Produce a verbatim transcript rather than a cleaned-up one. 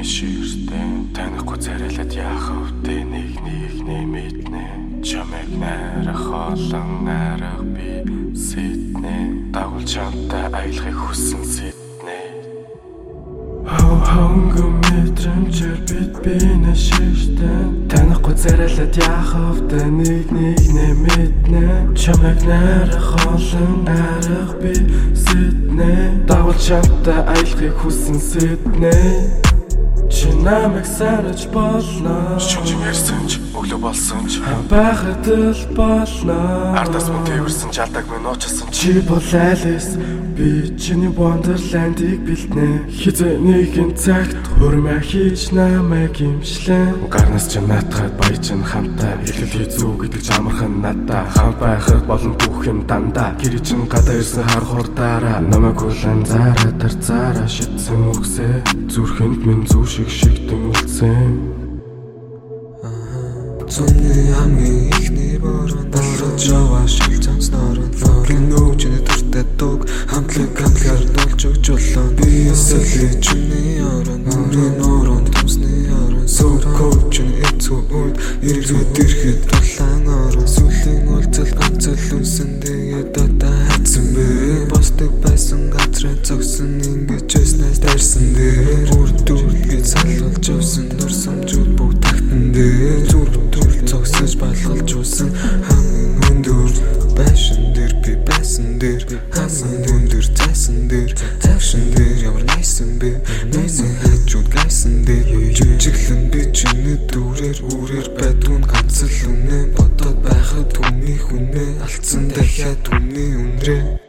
ширтээ танихгүй царайлаад яахав тэ нэг нэг нэмэтнэ чамайг найрах олон найрах би сэтнэ дагуул чамтай аялахыг хүссэн сэтнэ хөнгөн мэдрэмжээр бит бинэ ширтээ танихгүй царайлаад яахав тэ нэг нэг нэмэтнэ чамайг найрах олон найрах би сэтнэ дагуул чамтай аялахыг хүссэн сэтнэ чи намайг санаж болно шүнжин ярьсан ч өглөө болсон ч байхад л болно ардаас мөн тэрсэн ч алдаг мөн уучсан чи бол Alice би чиний Wonderland-ийг бэлтнэ хизээ нэгэн цагт хурмаа хийж намайг имшлэн гарнаас ч наатахад баяжин хамтаа хэлэл хийзүү гэдэг ч амархан надаа хамт байхад болон бүх юм дандаа гэр чин гадаа ирсэн хар хурдаараа намайг хүлэн зараа тарцаараа шидсэн үгсээ зүрхэнд минь зүү шиг шигтэн үлдсэн Зуны хамгийн ихний борон борож яваа шиг цанцнаар нөрөн нөөжний төртэй дуг хамтлаг хамтлагаар дуулж өгч болоо би эсэлээ чиний орон нүрийн орон тусны орон сөркөөч эцүү үед иргэд ирэхэд тулаан орон сүлийн уулзал ганцал үнсэн тэгээд одоо хатсан бэ босдог байсан газраа зогсон ингэж яснаас дайрсан дээр үрдүргээд салгалж явсан нүр самжууд бүгд тагтан дээр зогсож балгалж uuсан хамгийн өндөр байшин дээр би байсан дээр хамгийн өндөр цайсан дээр цайшин дээр ямар найсан бэ найсан хажууд гайсан дээр жижиглэн би чиний дүүрээр үрээр байдгүй ганц л үнэ бодоод байхад түүний хүнээ алдсан дахиад түүний үнрээ